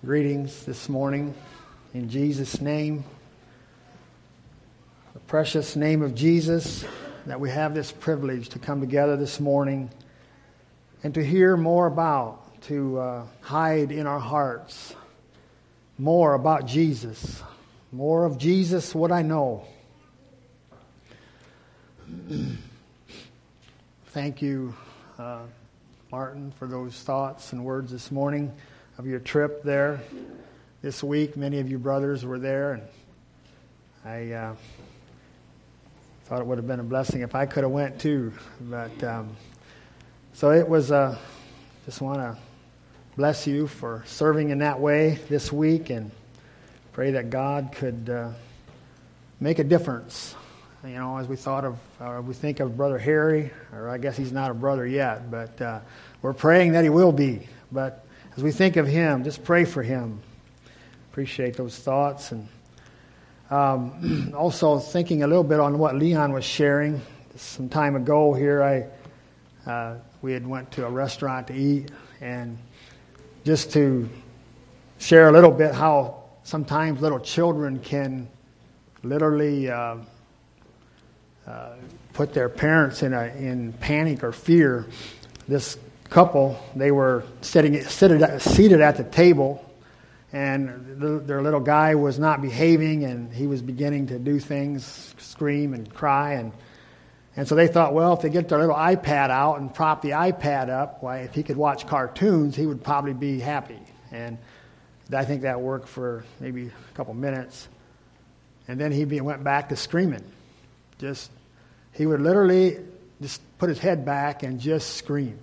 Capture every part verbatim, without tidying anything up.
Greetings this morning in Jesus' name, the precious name of Jesus, that we have this privilege to come together this morning and to hear more about, to uh, hide in our hearts more about Jesus, more of Jesus, what I know. Thank you, uh, Martin, for those thoughts and words this morning of your trip there this week. Many of you brothers were there, and I uh, thought it would have been a blessing if I could have went too. But um, so it was. Uh, just want to bless you for serving in that way this week, and pray that God could uh, make a difference. You know, as we thought of, uh, we think of Brother Harry, or I guess he's not a brother yet, but uh, we're praying that he will be. But as we think of him, just pray for him. Appreciate those thoughts. And um, also thinking a little bit on what Leon was sharing. Some time ago here, I uh, we had went to a restaurant to eat, and just to share a little bit how sometimes little children can literally uh, uh, put their parents in a in panic or fear. This couple, they were sitting seated, seated at the table, and the, their little guy was not behaving, and he was beginning to do things, scream and cry, and and so they thought, well, if they get their little iPad out and prop the iPad up, why, if he could watch cartoons, he would probably be happy. And I think that worked for maybe a couple minutes, and then he be, went back to screaming. Just he would literally just put his head back and just scream.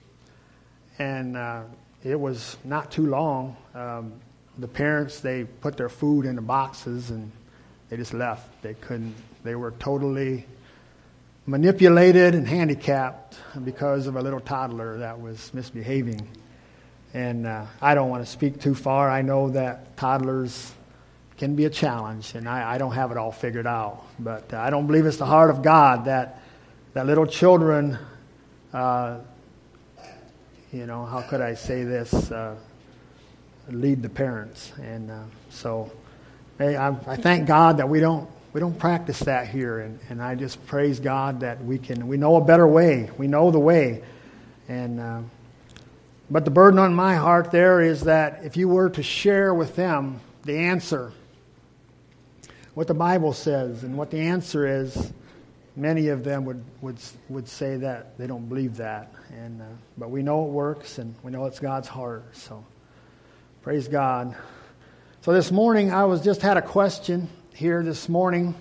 And uh, it was not too long. Um, the parents, they put their food in the boxes and they just left. They couldn't, they were totally manipulated and handicapped because of a little toddler that was misbehaving. And uh, I don't want to speak too far. I know that toddlers can be a challenge, and I, I don't have it all figured out. But uh, I don't believe it's the heart of God that, that little children... Uh, You know, how could I say this? Uh, lead the parents, and uh, so hey, I, I thank God that we don't we don't practice that here, and, and I just praise God that we can we know a better way. We know the way, and uh, but the burden on my heart there is that if you were to share with them the answer, what the Bible says, and what the answer is, many of them would, would would say that they don't believe that, and uh, but we know it works, and we know it's God's heart. So, praise God. So this morning, I was just had a question here this morning.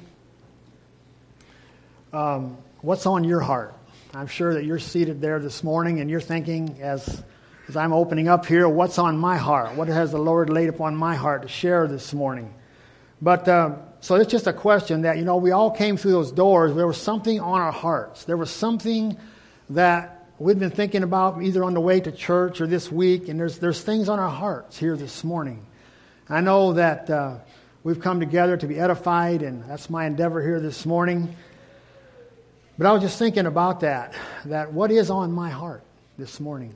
Um, what's on your heart? I'm sure that you're seated there this morning, and you're thinking, as as I'm opening up here, what's on my heart? What has the Lord laid upon my heart to share this morning? But uh, so it's just a question that, you know, we all came through those doors. There was something on our hearts. There was something that we'd been thinking about either on the way to church or this week. And there's there's things on our hearts here this morning. I know that uh, we've come together to be edified, and that's my endeavor here this morning. But I was just thinking about that, that what is on my heart this morning?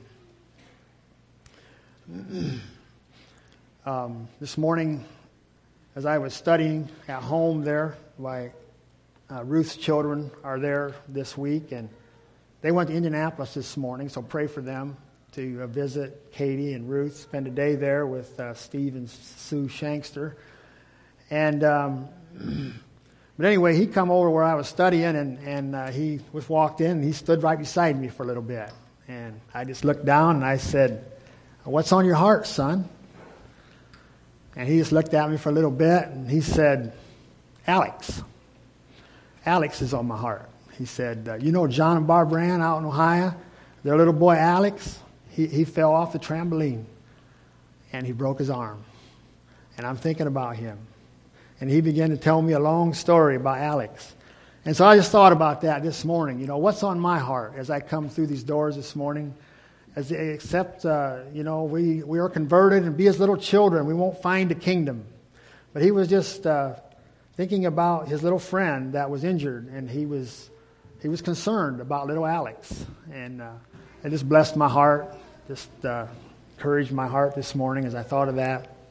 um, this morning... As I was studying at home there, my uh, Ruth's children are there this week, and they went to Indianapolis this morning, so pray for them to uh, visit Katie and Ruth, spend a day there with uh, Steve and Sue Shankster. And um, but anyway, he come over where I was studying, and, and uh, he was walked in, and he stood right beside me for a little bit. And I just looked down, and I said, "What's on your heart, son?" And he just looked at me for a little bit, and he said, Alex. Alex is on my heart. He said, uh, you know John and Barbara Ann out in Ohio? Their little boy, Alex, he, he fell off the trampoline, and he broke his arm. And I'm thinking about him. And he began to tell me a long story about Alex. And so I just thought about that this morning. You know, what's on my heart as I come through these doors this morning? As except, uh, you know, we, we are converted and be as little children. We won't find the kingdom. But he was just uh, thinking about his little friend that was injured, and he was he was concerned about little Alex. And uh, it just blessed my heart, just uh, encouraged my heart this morning as I thought of that.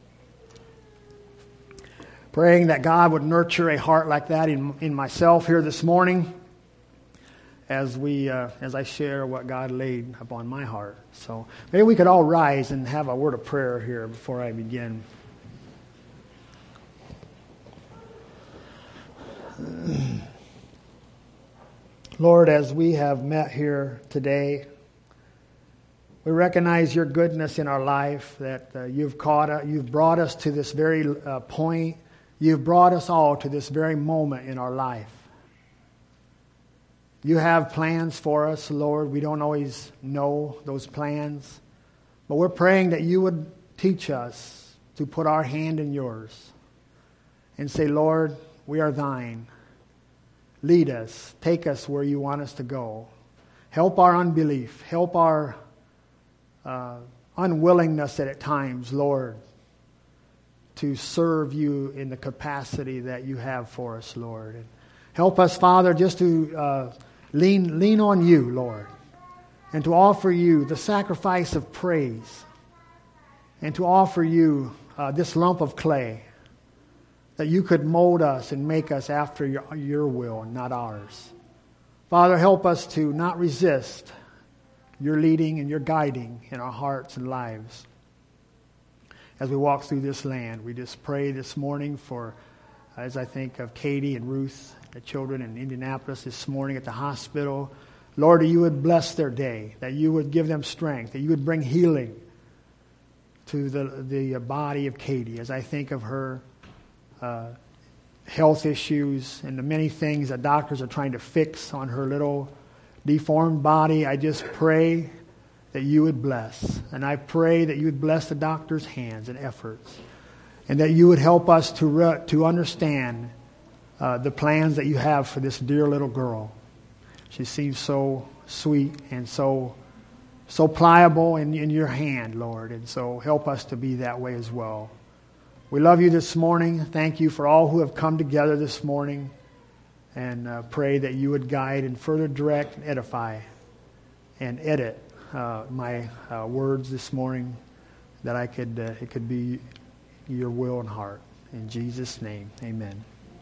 Praying that God would nurture a heart like that in, in myself here this morning as we uh, as I share what God laid upon my heart. So maybe we could all rise and have a word of prayer here before I begin. Lord, as we have met here today, we recognize your goodness in our life, that uh, you've caught us, you've brought us to this very uh, point. You've brought us all to this very moment in our life. You have plans for us, Lord. We don't always know those plans, but we're praying that you would teach us to put our hand in yours and say, Lord, we are thine. Lead us. Take us where you want us to go. Help our unbelief. Help our uh, unwillingness at times, Lord, to serve you in the capacity that you have for us, Lord. And help us, Father, just to uh, lean, lean on you, Lord, and to offer you the sacrifice of praise, and to offer you uh, this lump of clay, that you could mold us and make us after your, your will and not ours. Father, help us to not resist your leading and your guiding in our hearts and lives. As we walk through this land, we just pray this morning for, as I think of Katie and Ruth, the children in Indianapolis this morning at the hospital. Lord, that you would bless their day, that you would give them strength, that you would bring healing to the, the body of Katie. As I think of her Uh, health issues and the many things that doctors are trying to fix on her little deformed body, I just pray that you would bless. And I pray that you would bless the doctor's hands and efforts, and that you would help us to re- to understand uh, the plans that you have for this dear little girl. She seems so sweet and so so pliable in, in your hand, Lord, and so help us to be that way as well. We love you this morning. Thank you for all who have come together this morning, and uh, pray that you would guide and further direct and edify and edit uh, my uh, words this morning, that I could uh, it could be your will and heart. In Jesus' name, amen.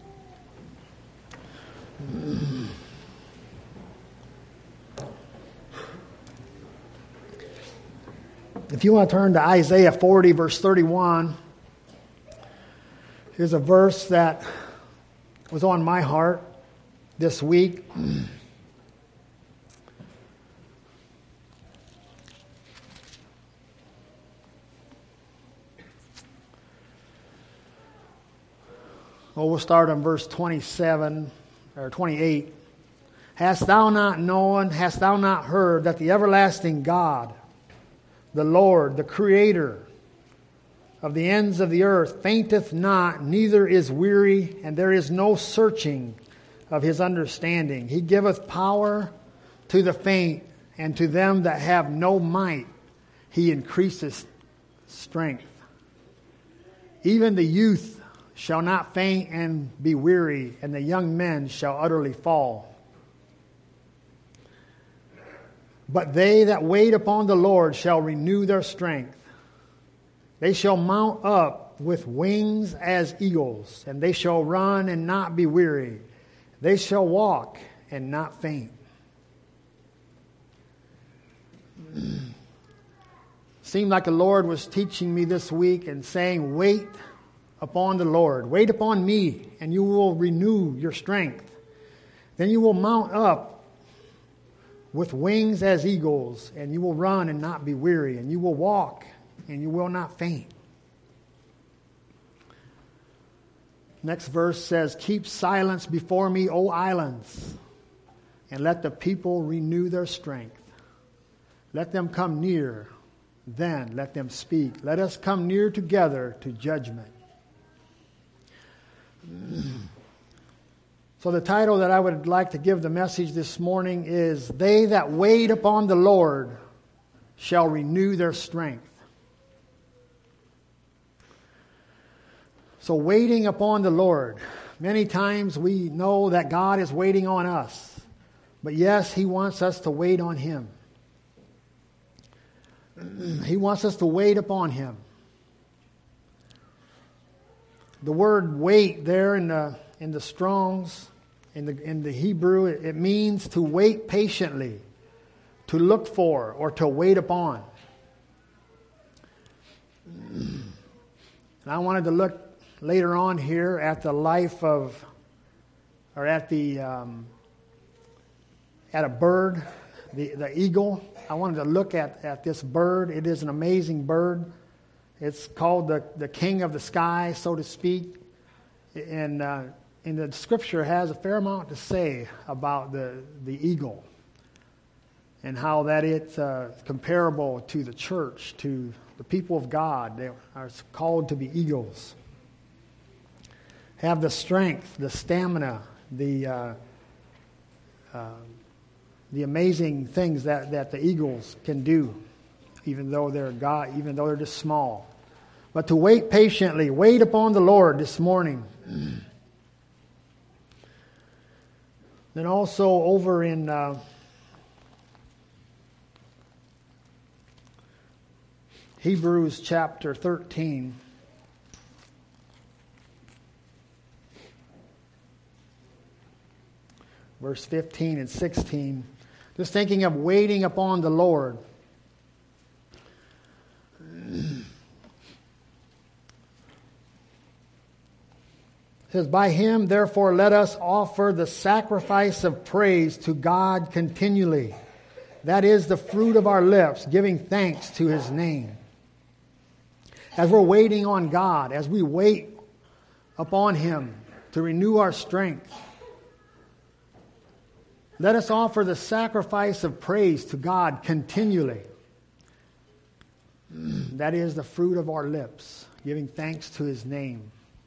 If you want to turn to Isaiah forty, verse thirty-one, here's a verse that was on my heart this week. Well, we'll start on verse twenty-seven or twenty-eight. Hast thou not known, hast thou not heard that the everlasting God, the Lord, the Creator of the ends of the earth, fainteth not, neither is weary, and there is no searching of his understanding. He giveth power to the faint, and to them that have no might he increaseth strength. Even the youth shall not faint and be weary, and the young men shall utterly fall. But they that wait upon the Lord shall renew their strength. They shall mount up with wings as eagles, and they shall run and not be weary. They shall walk and not faint. Seemed like the Lord was teaching me this week and saying, wait upon the Lord. Wait upon me, and you will renew your strength. Then you will mount up with wings as eagles, and you will run and not be weary, and you will walk and you will not faint. Next verse says, keep silence before me, O islands, and let the people renew their strength. Let them come near, then let them speak. Let us come near together to judgment. So the title that I would like to give the message this morning is, They that wait upon the Lord shall renew their strength. So waiting upon the Lord. Many times we know that God is waiting on us. But yes, He wants us to wait on Him. He wants us to wait upon Him. the word wait there in the in the Strong's, in the in the Hebrew, it, it means to wait patiently, to look for, or to wait upon. And I wanted to look later on here at the life of, or at the um, at a bird, the the eagle. I wanted to look at, at this bird. It is an amazing bird. It's called the, the king of the sky, so to speak. And uh, and the Scripture has a fair amount to say about the, the eagle and how that it's uh, comparable to the church, to the people of God. They are called to be eagles. Have the strength, the stamina, the uh, uh, the amazing things that, that the eagles can do, even though they're God, even though they're just small. But to wait patiently, wait upon the Lord this morning. Then also over in uh, Hebrews chapter thirteen, verse fifteen and sixteen, just thinking of waiting upon the Lord. It says, by him, therefore, let us offer the sacrifice of praise to God continually. That is the fruit of our lips, giving thanks to his name. As we're waiting on God, as we wait upon him to renew our strength, let us offer the sacrifice of praise to God continually. That is the fruit of our lips, giving thanks to his name.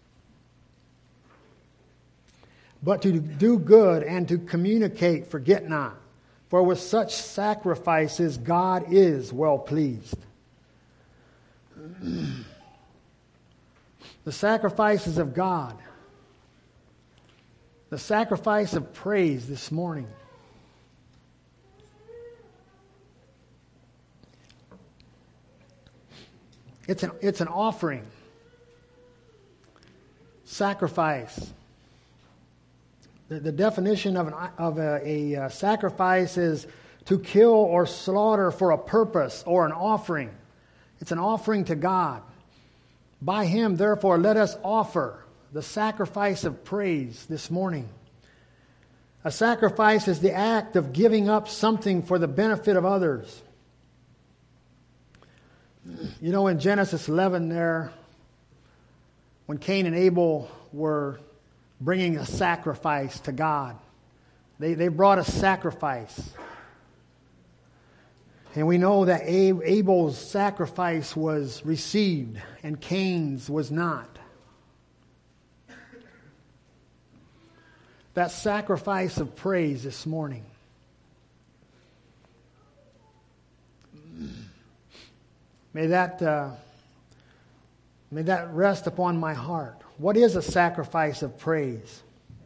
But to do good and to communicate, forget not. For with such sacrifices God is well pleased. The sacrifices of God. The sacrifice of praise this morning. It's an, it's an offering. Sacrifice. The, the definition of, an, of a, a, a sacrifice is to kill or slaughter for a purpose or an offering. It's an offering to God. By him, therefore, let us offer the sacrifice of praise this morning. A sacrifice is the act of giving up something for the benefit of others. You know, in Genesis eleven there, when Cain and Abel were bringing a sacrifice to God, they, they brought a sacrifice. And we know that Abel's sacrifice was received and Cain's was not. That sacrifice of praise this morning. May that, uh, may that rest upon my heart. What is a sacrifice of praise?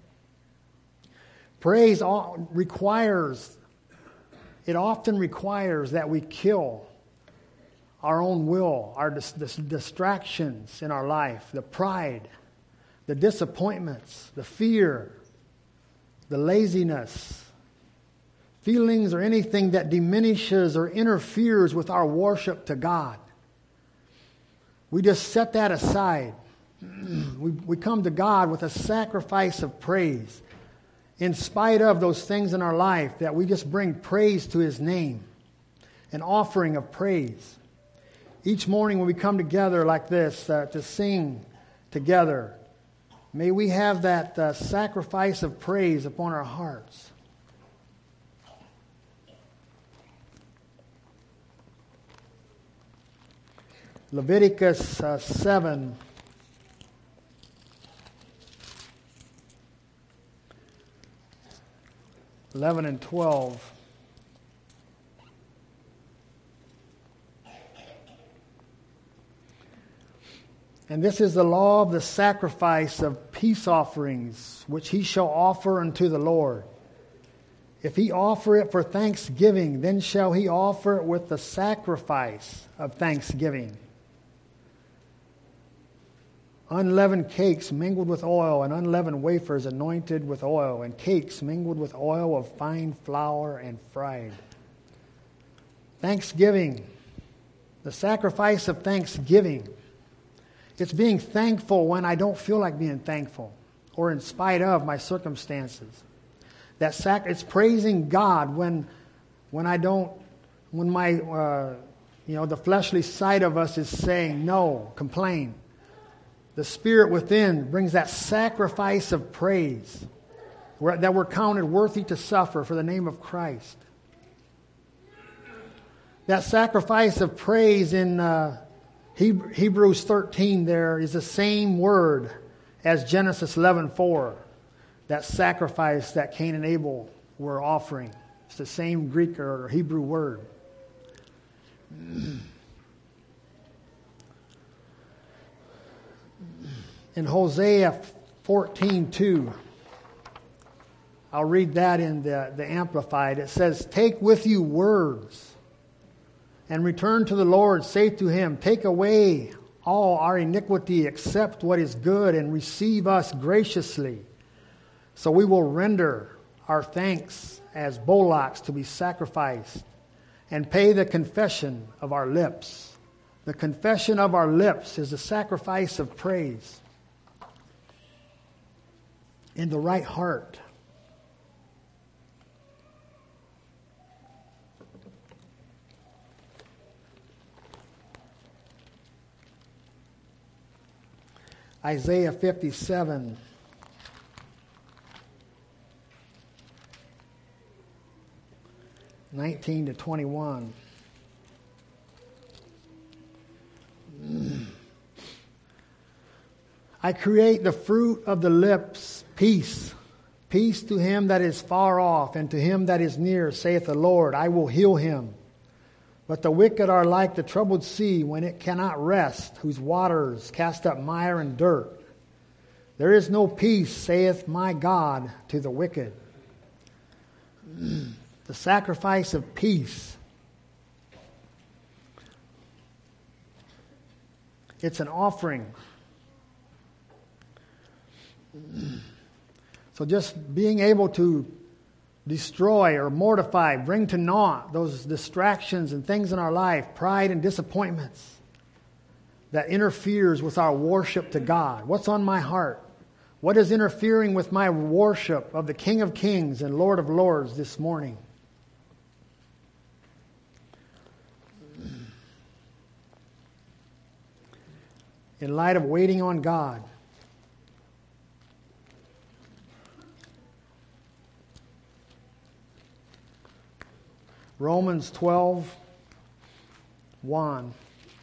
Praise all requires, it often requires that we kill our own will, our dis- dis- distractions in our life, the pride, the disappointments, the fear, the laziness, feelings or anything that diminishes or interferes with our worship to God. We just set that aside. We, we come to God with a sacrifice of praise. In spite of those things in our life, that we just bring praise to his name. An offering of praise. Each morning when we come together like this uh, to sing together, may we have that uh, sacrifice of praise upon our hearts. Leviticus uh, seven. eleven and twelve. And this is the law of the sacrifice of peace offerings, which he shall offer unto the Lord. If he offer it for thanksgiving, then shall he offer it with the sacrifice of thanksgiving. unleavened cakes mingled with oil, and unleavened wafers anointed with oil, and cakes mingled with oil of fine flour and fried. Thanksgiving, the sacrifice of thanksgiving. It's being thankful when I don't feel like being thankful, or in spite of my circumstances. That sac- it's praising God when, when I don't, when my, uh, you know, the fleshly side of us is saying no, complain. The Spirit within brings that sacrifice of praise, where, that we're counted worthy to suffer for the name of Christ. That sacrifice of praise in uh, Hebrews thirteen there is the same word as Genesis eleven four. That sacrifice that Cain and Abel were offering. It's the same Greek or Hebrew word. In Hosea fourteen two, I'll read that in the, the Amplified. It says, "Take with you words and return to the Lord. Say to him, take away all our iniquity, accept what is good, and receive us graciously. So we will render our thanks as bullocks to be sacrificed, and pay the confession of our lips." The confession of our lips is the sacrifice of praise in the right heart. Isaiah fifty-seven. nineteen to twenty-one. I create the fruit of the lips, peace. Peace to him that is far off, and to him that is near, saith the Lord. I will heal him. But the wicked are like the troubled sea when it cannot rest, whose waters cast up mire and dirt. There is no peace, saith my God, to the wicked. The sacrifice of peace. It's an offering. So just being able to destroy or mortify, bring to naught those distractions and things in our life, pride and disappointments that interferes with our worship to God. What's on my heart? What is interfering with my worship of the King of Kings and Lord of Lords this morning? In light of waiting on God, Romans twelve, one.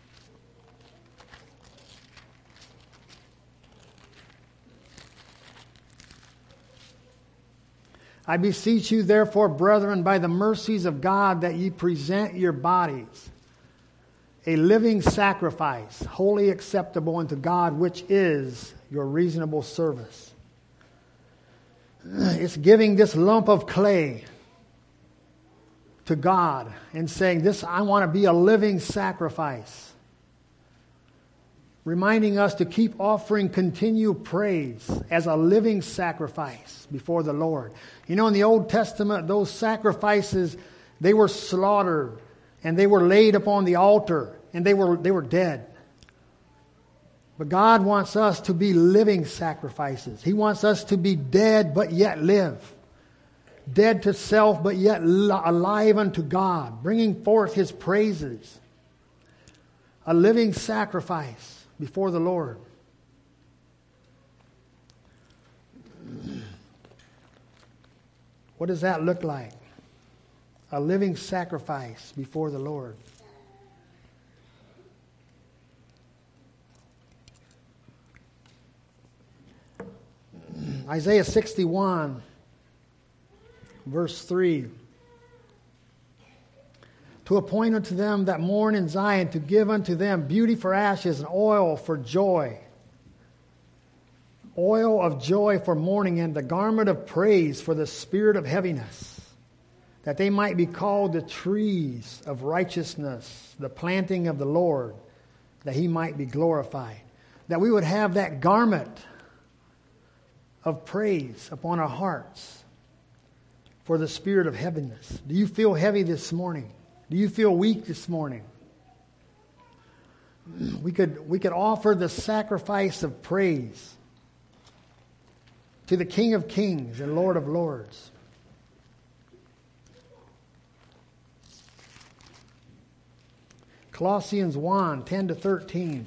I beseech you, therefore, brethren, by the mercies of God, that ye present your bodies a living sacrifice, wholly acceptable unto God, which is your reasonable service. It's giving this lump of clay to God and saying, this, I want to be a living sacrifice. Reminding us to keep offering continued praise as a living sacrifice before the Lord. You know, in the Old Testament, those sacrifices, they were slaughtered and they were laid upon the altar and they were they were dead. But God wants us to be living sacrifices. He wants us to be dead but yet live. Dead to self, but yet alive unto God, bringing forth His praises. A living sacrifice before the Lord. What does that look like? A living sacrifice before the Lord. Isaiah sixty-one. Verse three, to appoint unto them that mourn in Zion, to give unto them beauty for ashes and oil for joy. Oil of joy for mourning, and the garment of praise for the spirit of heaviness, that they might be called the trees of righteousness, the planting of the Lord, that He might be glorified. that we would have that garment of praise upon our hearts for the spirit of heaviness. Do you feel heavy this morning? Do you feel weak this morning? We could, we could offer the sacrifice of praise to the King of Kings and Lord of Lords. Colossians one, ten to thirteen.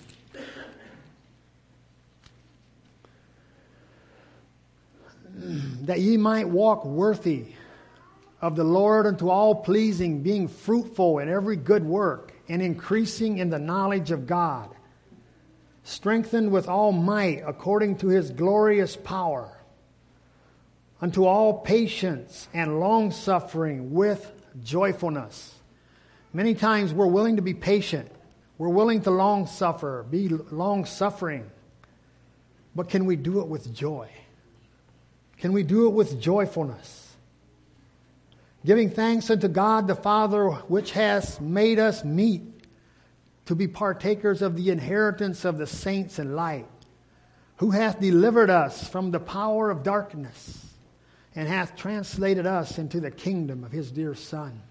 That ye might walk worthy of the Lord unto all pleasing, being fruitful in every good work, and increasing in the knowledge of God, strengthened with all might according to his glorious power, unto all patience and long-suffering with joyfulness. Many times we're willing to be patient. We're willing to long-suffer, be long-suffering. But can we do it with joy? Can we do it with joyfulness? Giving thanks unto God the Father, which has made us meet to be partakers of the inheritance of the saints in light, who hath delivered us from the power of darkness, and hath translated us into the kingdom of his dear Son.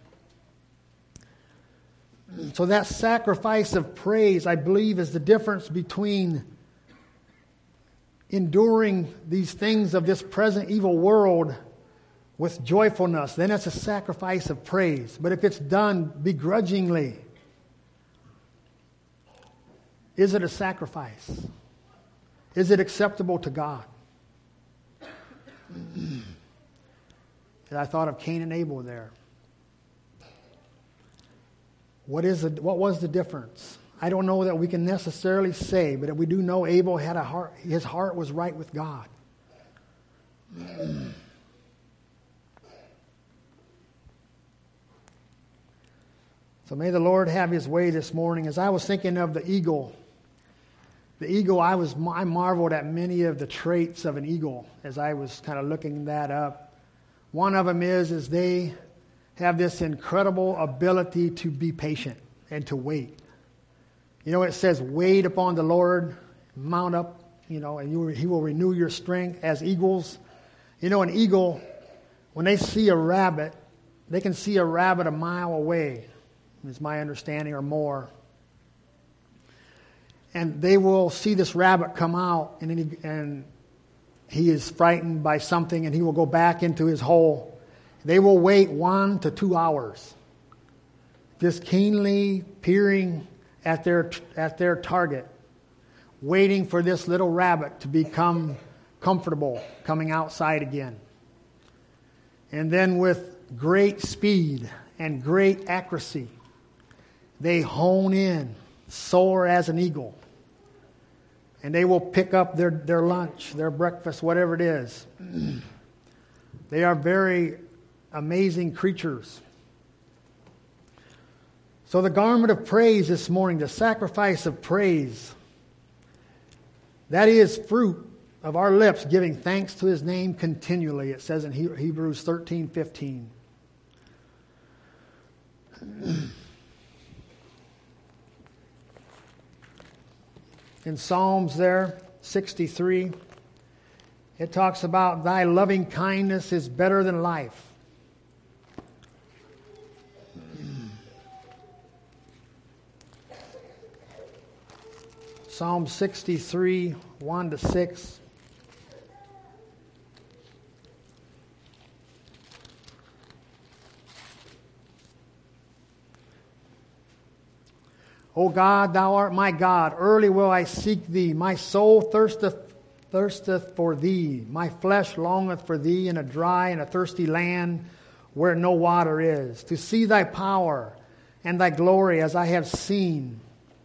So that sacrifice of praise, I believe, is the difference between enduring these things of this present evil world with joyfulness. Then it's a sacrifice of praise. But if it's done begrudgingly, is it a sacrifice? Is it acceptable to God? I thought of Cain and Abel there. What is the, what was the difference? I don't know that we can necessarily say, but we do know Abel had a heart, his heart was right with God. So may the Lord have his way this morning. As I was thinking of the eagle, the eagle, I was I marveled at many of the traits of an eagle as I was kind of looking that up. One of them is, is they have this incredible ability to be patient and to wait. You know, it says, wait upon the Lord, mount up, you know, and you, he will renew your strength as eagles. You know, an eagle, when they see a rabbit, they can see a rabbit a mile away, is my understanding, or more. And they will see this rabbit come out, and, then he, and he is frightened by something, and he will go back into his hole. They will wait one to two hours, just keenly peering at their at their target, waiting for this little rabbit to become comfortable coming outside again. And then with great speed and great accuracy, they hone in, soar as an eagle, and they will pick up their, their lunch, their breakfast, whatever it is. They are very amazing creatures. So the garment of praise this morning, the sacrifice of praise, that is fruit of our lips giving thanks to his name continually, it says in Hebrews thirteen fifteen. In Psalms there, sixty-three, it talks about thy loving kindness is better than life. Psalm sixty-three, one to six. O God, thou art my God. Early will I seek thee. My soul thirsteth, thirsteth for thee. My flesh longeth for thee in a dry and a thirsty land where no water is, to see thy power and thy glory as I have seen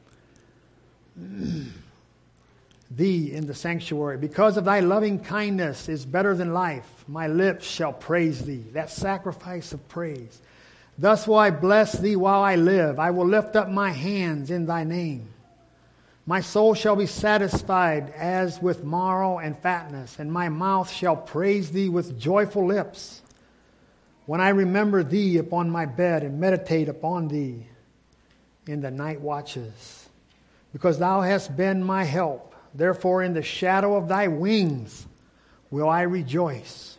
thee in the sanctuary. Because of thy loving kindness is better than life. My lips shall praise thee. That sacrifice of praise. Thus will I bless thee while I live. I will lift up my hands in thy name. My soul shall be satisfied as with marrow and fatness, and my mouth shall praise thee with joyful lips. When I remember thee upon my bed and meditate upon thee in the night watches. Because thou hast been my help. Therefore in the shadow of thy wings will I rejoice.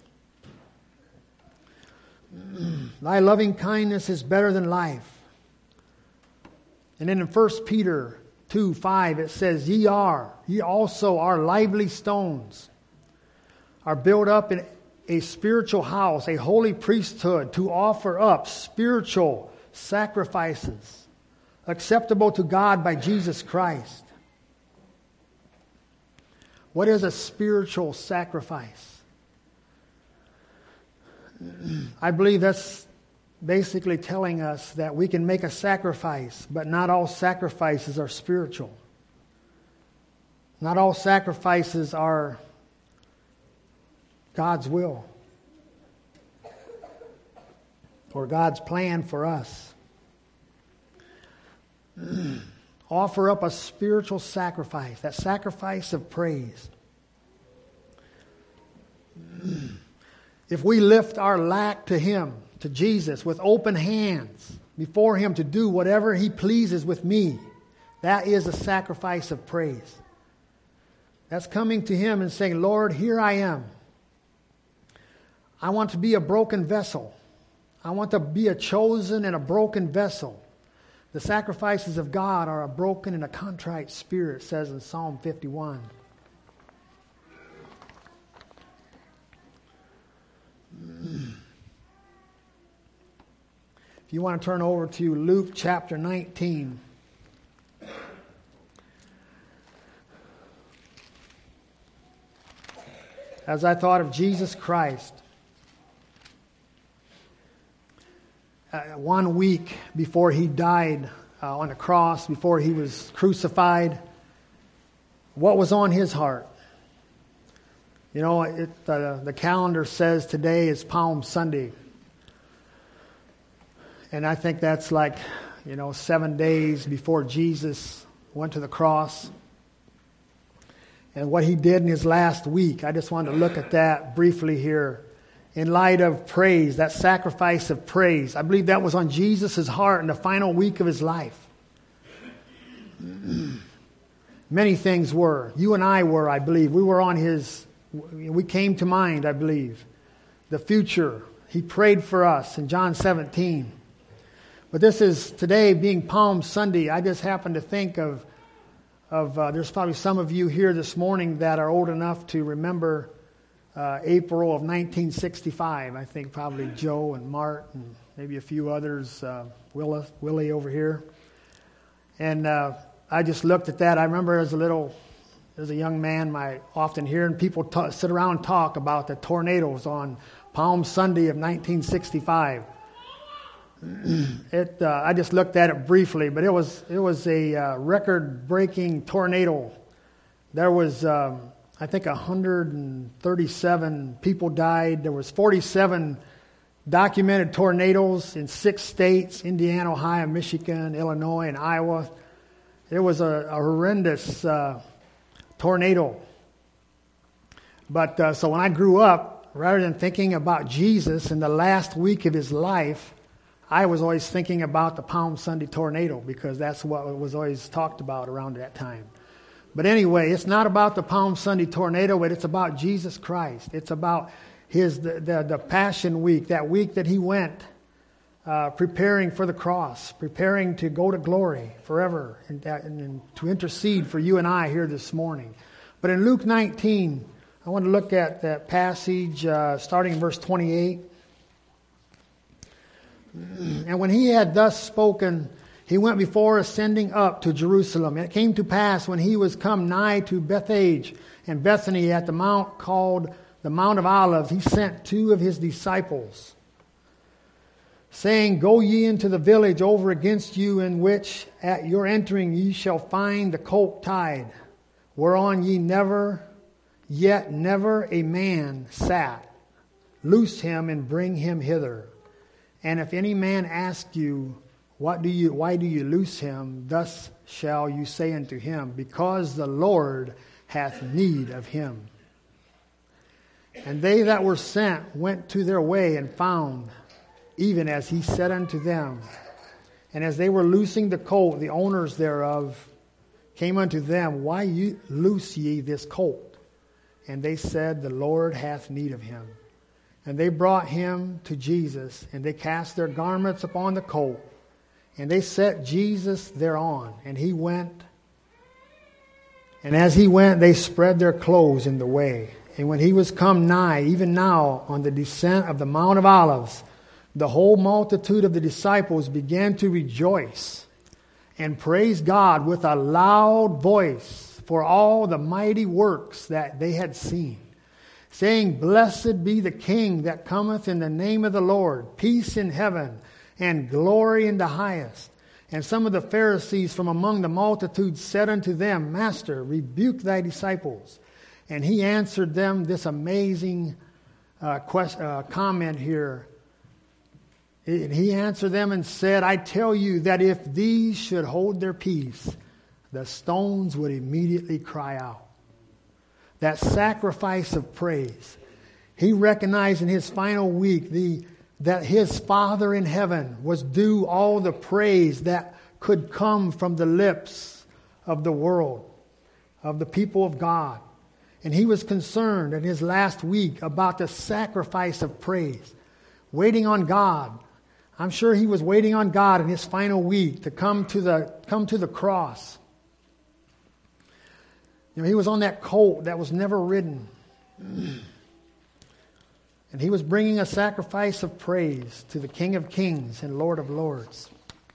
Thy loving kindness is better than life. And then in First Peter two five it says, Ye are, ye also are lively stones, are built up in a spiritual house, a holy priesthood, to offer up spiritual sacrifices acceptable to God by Jesus Christ. What is a spiritual sacrifice? I believe that's basically telling us that we can make a sacrifice, but not all sacrifices are spiritual. Not all sacrifices are God's will or God's plan for us. Offer up a spiritual sacrifice, that sacrifice of praise. If we lift our lack to Him, to Jesus, with open hands before Him to do whatever He pleases with me, that is a sacrifice of praise. That's coming to Him and saying, Lord, here I am. I want to be a broken vessel. I want to be a chosen and a broken vessel. The sacrifices of God are a broken and a contrite spirit, it says in Psalm fifty-one. If you want to turn over to Luke chapter nineteen. As I thought of Jesus Christ, uh, one week before He died uh, on the cross, before He was crucified, what was on His heart? You know, it, uh, the calendar says today is Palm Sunday. And I think that's like, you know, seven days before Jesus went to the cross. And what He did in His last week, I just wanted to look at that briefly here. In light of praise, that sacrifice of praise. I believe that was on Jesus' heart in the final week of His life. Many things were. You and I were, I believe. We were on His, we came to mind, I believe. The future. He prayed for us in John seventeen. But this is today being Palm Sunday. I just happen to think of, of uh, there's probably some of you here this morning that are old enough to remember uh, April of nineteen sixty-five. I think probably Joe and Mart and maybe a few others, uh, Willa, Willie over here. And uh, I just looked at that. I remember as a little, as a young man, my often hearing people talk, sit around and talk about the tornadoes on Palm Sunday of nineteen sixty-five. It, uh, I just looked at it briefly, but it was it was a uh, record-breaking tornado. There was, um, I think, one hundred thirty-seven people died. There was forty-seven documented tornadoes in six states: Indiana, Ohio, Michigan, Illinois, and Iowa. It was a, a horrendous uh, tornado. But uh, so when I grew up, rather than thinking about Jesus in the last week of His life, I was always thinking about the Palm Sunday tornado because that's what was always talked about around that time. But anyway, it's not about the Palm Sunday tornado, but it's about Jesus Christ. It's about His the, the, the Passion Week, that week that He went uh, preparing for the cross, preparing to go to glory forever and, and, and to intercede for you and I here this morning. But in Luke nineteen, I want to look at that passage uh, starting in verse twenty-eight. And when He had thus spoken, He went before ascending up to Jerusalem. And it came to pass when He was come nigh to Bethphage and Bethany at the mount called the Mount of Olives, He sent two of His disciples, saying, Go ye into the village over against you, in which at your entering ye shall find the colt tied, whereon ye never, yet never a man sat. Loose him and bring him hither. And if any man ask you, what do you, why do you loose him? Thus shall you say unto him, Because the Lord hath need of him. And they that were sent went to their way and found, even as He said unto them. And as they were loosing the colt, the owners thereof came unto them, Why you, loose ye this colt? And they said, The Lord hath need of him. And they brought him to Jesus, and they cast their garments upon the colt, and they set Jesus thereon, and he went. And as he went, they spread their clothes in the way. And when he was come nigh, even now, on the descent of the Mount of Olives, the whole multitude of the disciples began to rejoice and praise God with a loud voice for all the mighty works that they had seen, saying, Blessed be the King that cometh in the name of the Lord, peace in heaven, and glory in the highest. And some of the Pharisees from among the multitude said unto them, Master, rebuke thy disciples. And he answered them this amazing uh, quest, uh, comment here. And he answered them and said, I tell you that if these should hold their peace, the stones would immediately cry out. That sacrifice of praise. He recognized in his final week the, that his Father in heaven was due all the praise that could come from the lips of the world, of the people of God. And he was concerned in his last week about the sacrifice of praise, waiting on God. I'm sure he was waiting on God in his final week to come to the come to the cross. You know, he was on that colt that was never ridden. And he was bringing a sacrifice of praise to the King of Kings and Lord of Lords.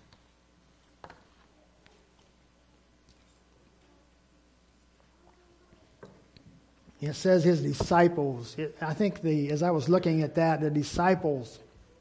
It says his disciples. It, I think the as I was looking at that, the disciples,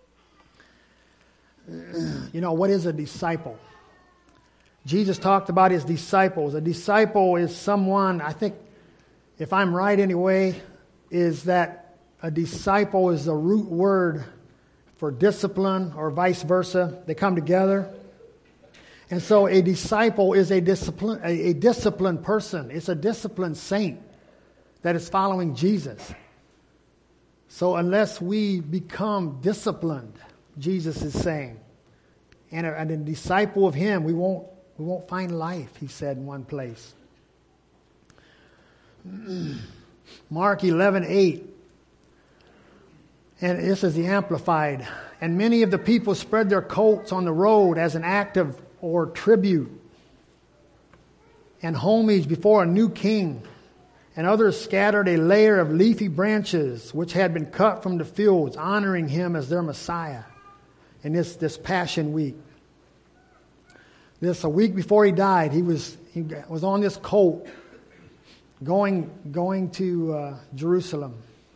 you know, what is a disciple? Jesus talked about his disciples. A disciple is someone, I think, if I'm right anyway, is that a disciple is the root word for discipline or vice versa. They come together. And so a disciple is a discipline, a, a disciplined person. It's a disciplined saint that is following Jesus. So unless we become disciplined, Jesus is saying, and a, and a disciple of him, we won't we won't find life, he said in one place. Mark eleven eight. And this is the Amplified. And many of the people spread their coats on the road as an act of or tribute and homage before a new king. And others scattered a layer of leafy branches which had been cut from the fields, honoring him as their Messiah in this, this Passion Week. This a week before he died, he was he was on this colt going going to uh, Jerusalem.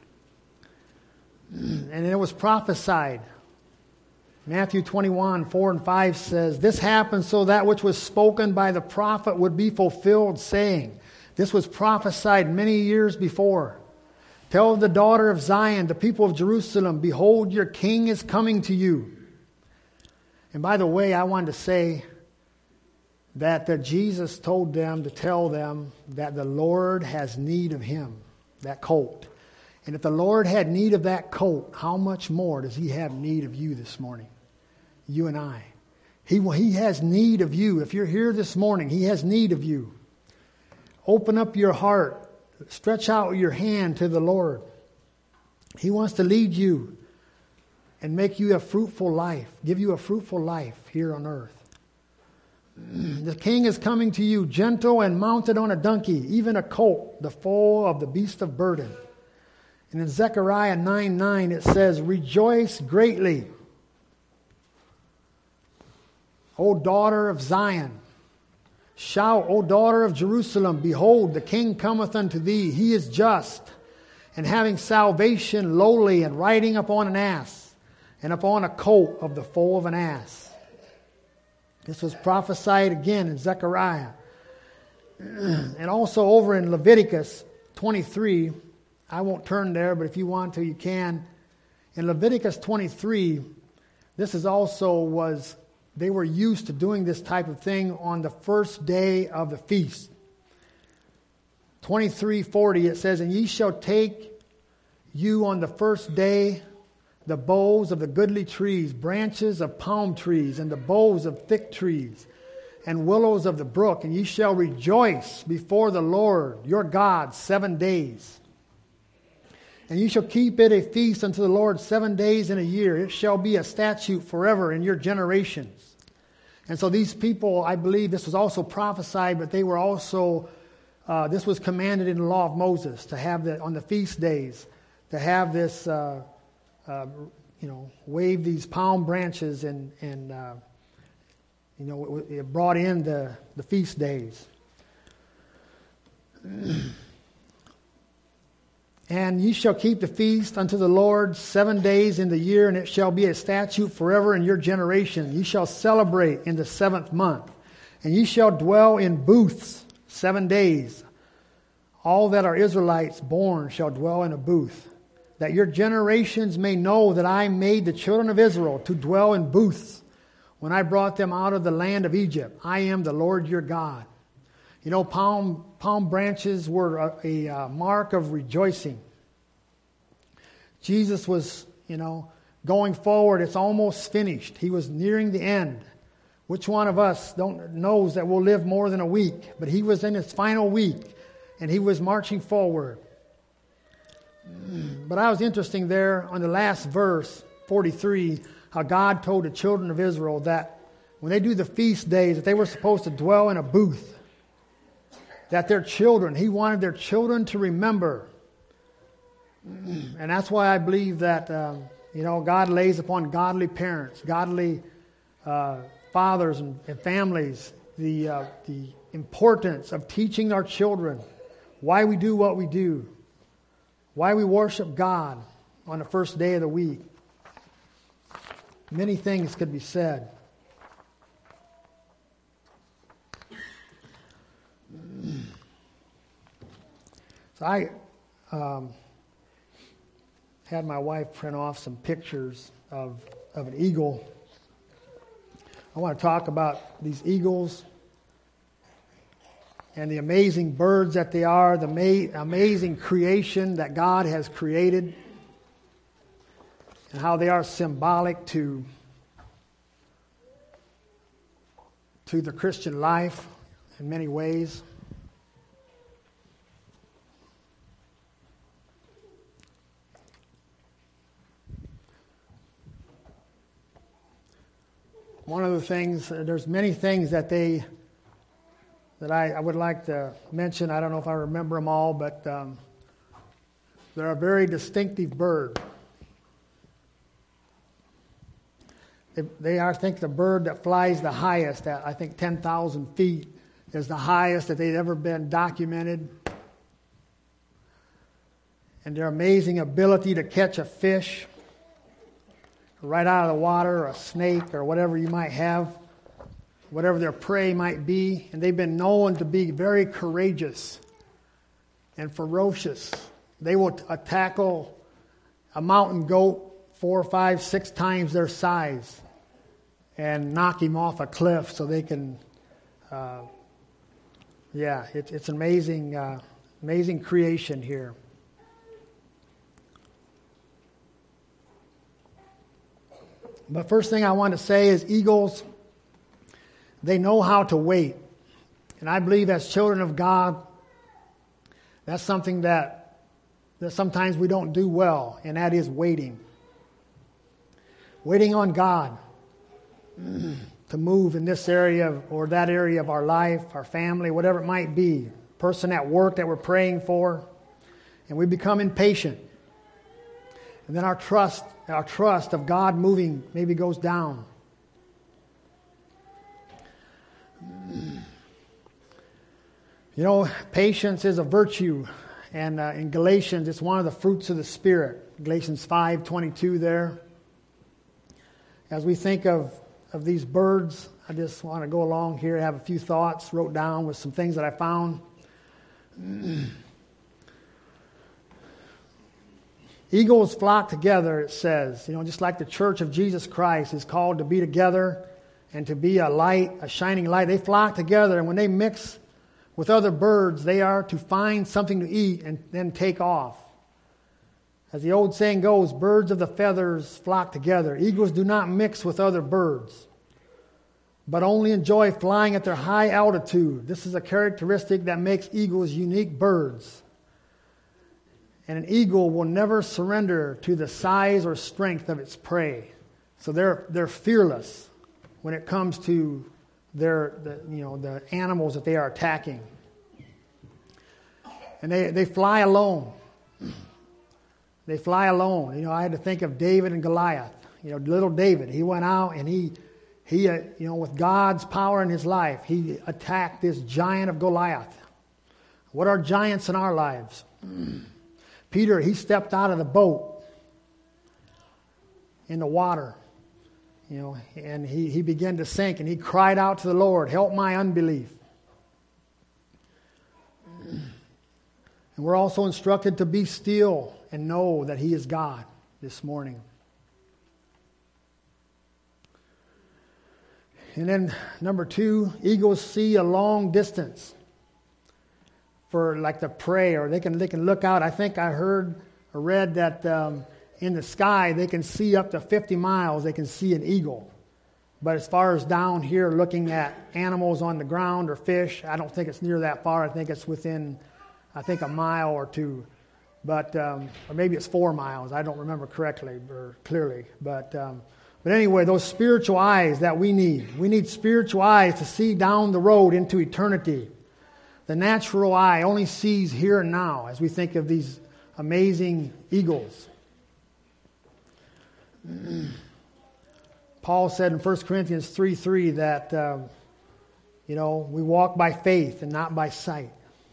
And it was prophesied. Matthew twenty-one, four and five says, This happened so that which was spoken by the prophet would be fulfilled, saying, This was prophesied many years before. Tell the daughter of Zion, the people of Jerusalem, Behold, your king is coming to you. And by the way, I wanted to say that, that Jesus told them to tell them that the Lord has need of him, that colt. And if the Lord had need of that colt, how much more does he have need of you this morning? You and I. He, he has need of you. If you're here this morning, he has need of you. Open up your heart. Stretch out your hand to the Lord. He wants to lead you and make you a fruitful life. Give you a fruitful life here on earth. The king is coming to you, gentle and mounted on a donkey, even a colt, the foal of the beast of burden. And in Zechariah nine nine it says, Rejoice greatly, O daughter of Zion. Shout, O daughter of Jerusalem, behold, the king cometh unto thee. He is just, and having salvation, lowly, and riding upon an ass, and upon a colt of the foal of an ass. This was prophesied again in Zechariah. And also over in Leviticus twenty-three, I won't turn there, but if you want to, you can. In Leviticus twenty-three, this is also was, they were used to doing this type of thing on the first day of the feast. twenty-three forty, it says, And ye shall take you on the first day the boughs of the goodly trees, branches of palm trees, and the boughs of thick trees, and willows of the brook, and ye shall rejoice before the Lord your God seven days. And ye shall keep it a feast unto the Lord seven days in a year. It shall be a statute forever in your generations. And so these people, I believe this was also prophesied, but they were also, uh, this was commanded in the law of Moses, to have that on the feast days, to have this, uh, uh, you know, wave these palm branches and, and uh, you know, it brought in the, the feast days. And ye shall keep the feast unto the Lord seven days in the year, and it shall be a statute forever in your generation. Ye shall celebrate in the seventh month, and ye shall dwell in booths seven days. All that are Israelites born shall dwell in a booth, that your generations may know that I made the children of Israel to dwell in booths when I brought them out of the land of Egypt. I am the Lord your God. You know, palm palm branches were a, a, a mark of rejoicing. Jesus was, you know, going forward. It's almost finished. He was nearing the end. Which one of us don't knows that we'll live more than a week? But he was in his final week, and he was marching forward. But I was interesting there on the last verse, forty-three, how God told the children of Israel that when they do the feast days, that they were supposed to dwell in a booth. That their children, he wanted their children to remember. And that's why I believe that, um, you know, God lays upon godly parents, godly uh, fathers and, and families, the, uh, the importance of teaching our children why we do what we do, why we worship God on the first day of the week. Many things could be said. So I um, had my wife print off some pictures of, of an eagle. I want to talk about these eagles and the amazing birds that they are, the ma- amazing creation that God has created, and how they are symbolic to, to the Christian life in many ways. One of the things, there's many things that they, that I, I would like to mention. I don't know if I remember them all, but um, they're a very distinctive bird. They, they are, I think, the bird that flies the highest at, I think, ten thousand feet is the highest that they've ever been documented. And their amazing ability to catch a fish right out of the water, or a snake, or whatever you might have, whatever their prey might be. And they've been known to be very courageous and ferocious. They will t- tackle a mountain goat four, five, six times their size and knock him off a cliff so they can, uh, yeah, it, it's an amazing, uh, amazing creation here. But first thing I want to say is eagles, they know how to wait. And I believe as children of God, that's something that, that sometimes we don't do well, and that is waiting. Waiting on God to move in this area or that area of our life, our family, whatever it might be. Person at work that we're praying for. And we become impatient. And then our trust, our trust of God moving maybe goes down. You know, patience is a virtue. And uh, in Galatians, it's one of the fruits of the Spirit. Galatians five twenty-two there. As we think of, of these birds, I just want to go along here, have a few thoughts, wrote down with some things that I found. Eagles flock together, it says. You know, just like the church of Jesus Christ is called to be together and to be a light, a shining light. They flock together, and when they mix with other birds, they are to find something to eat and then take off. As the old saying goes, birds of the feathers flock together. Eagles do not mix with other birds. but only enjoy flying at their high altitude. This is a characteristic that makes eagles unique birds. And an eagle will never surrender to the size or strength of its prey. So they're they're fearless when it comes to their the, you know the animals that they are attacking. And they, they fly alone. They fly alone. You know, I had to think of David and Goliath. You know, little David, he went out and he he uh, you know with God's power in his life, he attacked this giant of Goliath. What are giants in our lives? Peter, he stepped out of the boat in the water, you know, and he, he began to sink, and he cried out to the Lord, "Help my unbelief." And we're also instructed to be still and know that He is God this morning. And then number two, eagles see a long distance for like the prey, or they can they can look out. I think I heard or read that um, in the sky they can see up to fifty miles. They can see an eagle. But as far as down here looking at animals on the ground or fish, I don't think it's near that far. I think it's within, I think, a mile or two. But um, or maybe it's four miles. I don't remember correctly or clearly. But um, but anyway, those spiritual eyes that we need. We need spiritual eyes to see down the road into eternity. The natural eye only sees here and now as we think of these amazing eagles. Paul said in First Corinthians three three that, um, you know, we walk by faith and not by sight.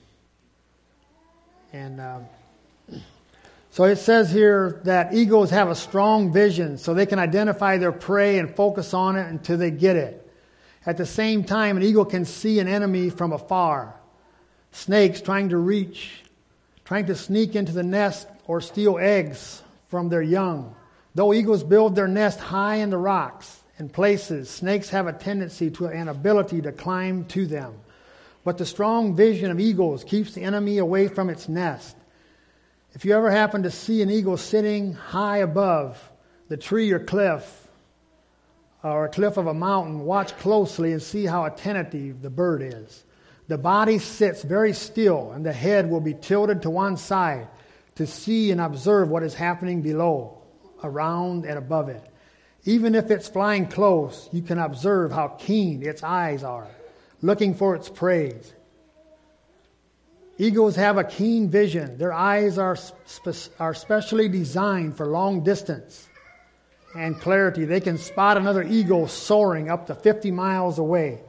And um, so it says here that eagles have a strong vision so they can identify their prey and focus on it until they get it. At the same time, an eagle can see an enemy from afar. Snakes trying to reach, trying to sneak into the nest or steal eggs from their young. Though eagles build their nest high in the rocks and places, snakes have a tendency to an ability to climb to them. But the strong vision of eagles keeps the enemy away from its nest. If you ever happen to see an eagle sitting high above the tree or cliff, or a cliff of a mountain, watch closely and see how attentive the bird is. The body sits very still, and the head will be tilted to one side to see and observe what is happening below, around and above it. Even if it's flying close, you can observe how keen its eyes are, looking for its prey. Eagles have a keen vision. Their eyes are, spe- are specially designed for long distance and clarity. They can spot another eagle soaring up to fifty miles away.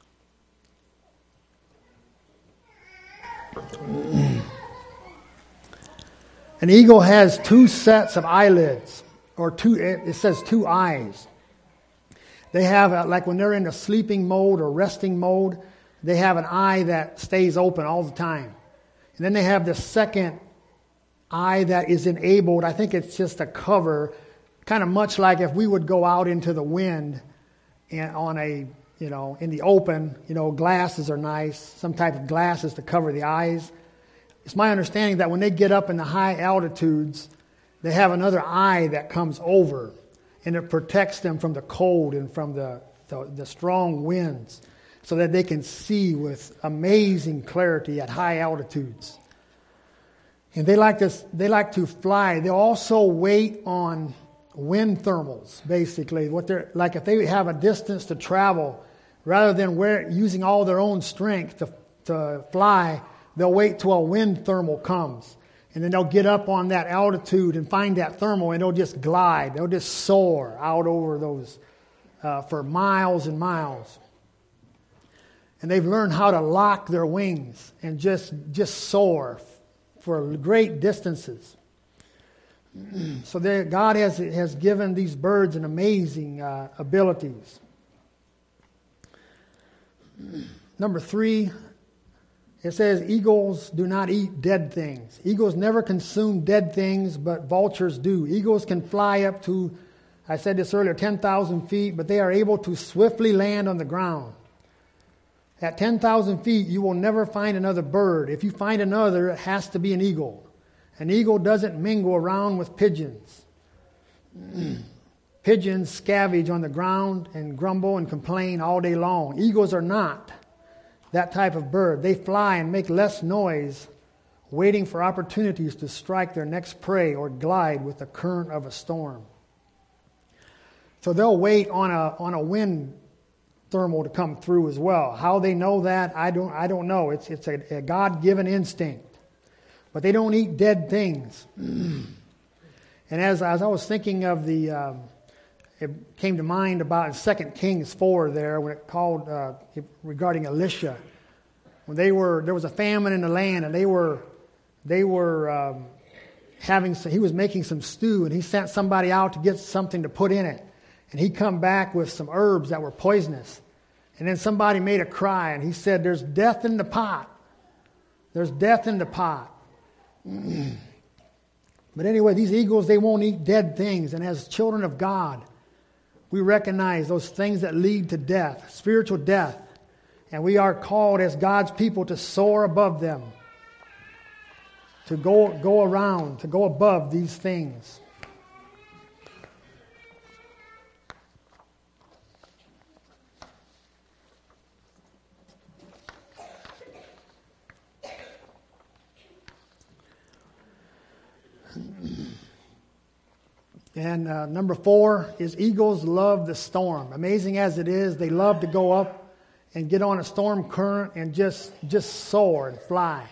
An eagle has two sets of eyelids, or two, it says two eyes. They have, a, like when they're in a sleeping mode or resting mode, they have an eye that stays open all the time. And then they have the second eye that is enabled. I think it's just a cover, kind of much like if we would go out into the wind and on a, you know, in the open, you know, glasses are nice, some type of glasses to cover the eyes. It's my understanding that when they get up in the high altitudes, they have another eye that comes over, and it protects them from the cold and from the, the, the strong winds, so that they can see with amazing clarity at high altitudes. And they like to, they like to fly. They also wait on wind thermals, basically. What they're like, if they have a distance to travel, rather than wear, using all their own strength to, to fly, they'll wait till a wind thermal comes. And then they'll get up on that altitude and find that thermal, and they'll just glide. They'll just soar out over those uh, for miles and miles. And they've learned how to lock their wings and just, just soar for great distances. So God has, has given these birds an amazing uh, abilities. Number three, it says eagles do not eat dead things. Eagles never consume dead things, but vultures do. Eagles can fly up to, I said this earlier, ten thousand feet, but they are able to swiftly land on the ground. At ten thousand feet, you will never find another bird. If you find another, it has to be an eagle. An eagle doesn't mingle around with pigeons. Pigeons scavenge on the ground and grumble and complain all day long. Eagles are not that type of bird. They fly and make less noise, waiting for opportunities to strike their next prey or glide with the current of a storm. So they'll wait on a on a wind thermal to come through as well. How they know that, I don't I don't know. It's it's a, a God-given instinct. But they don't eat dead things. And as, as I was thinking of the, um, it came to mind about in Second Kings four there when it called uh, regarding Elisha, when they were there was a famine in the land and they were they were um, having some, he was making some stew and he sent somebody out to get something to put in it. And he come back with some herbs that were poisonous. And then somebody made a cry and he said, "There's death in the pot. There's death in the pot." But anyway, these eagles, they won't eat dead things. And as children of God, we recognize those things that lead to death, spiritual death. And we are called as God's people to soar above them, to go, go around, to go above these things. And uh, number four is eagles love the storm. Amazing as it is, they love to go up and get on a storm current and just, just soar and fly.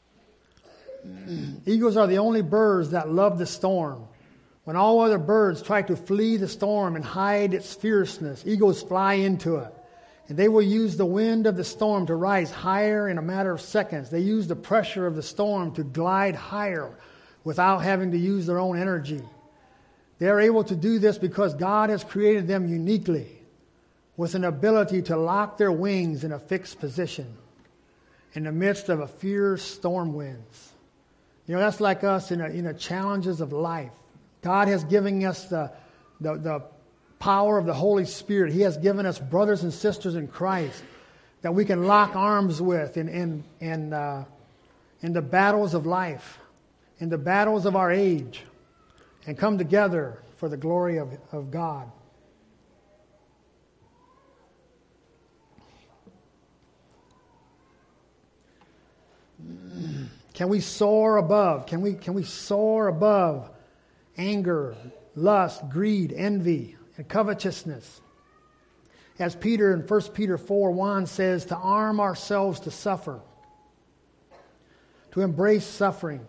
Eagles are the only birds that love the storm. When all other birds try to flee the storm and hide its fierceness, eagles fly into it. And they will use the wind of the storm to rise higher in a matter of seconds. They use the pressure of the storm to glide higher without having to use their own energy. They are able to do this because God has created them uniquely with an ability to lock their wings in a fixed position in the midst of a fierce storm winds. You know, that's like us in, a, in the challenges of life. God has given us the, the, the power of the Holy Spirit. He has given us brothers and sisters in Christ that we can lock arms with in, in, in, uh, in the battles of life, in the battles of our age, and come together for the glory of, of God. Can we soar above? Can we, can we soar above anger, lust, greed, envy, and covetousness? As Peter in First Peter four one says, to arm ourselves to suffer, to embrace suffering.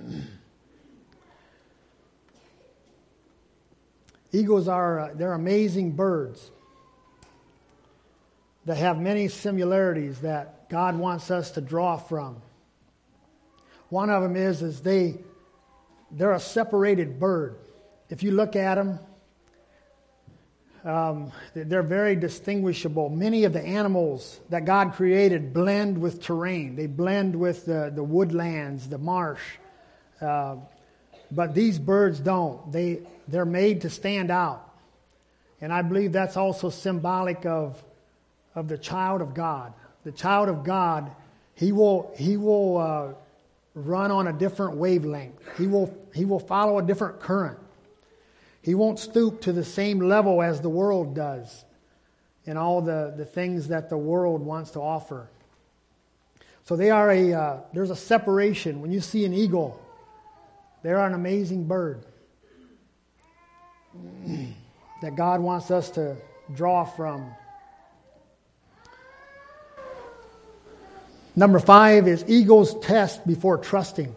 Eagles are uh, they're amazing birds that have many similarities that God wants us to draw from. One of them is, is they, they're a separated bird. If you look at them, um, they're very distinguishable. Many of the animals that God created blend with terrain. They blend with the, the woodlands, the marsh. Uh, but these birds don't. They, they're made to stand out. And I believe that's also symbolic of, of the child of God. The child of God, he will, he will uh, run on a different wavelength. He will, he will follow a different current. He won't stoop to the same level as the world does in all the, the things that the world wants to offer. So they are a, uh, there's a separation. When you see an eagle, they're an amazing bird that God wants us to draw from. Number five is eagles test before trusting.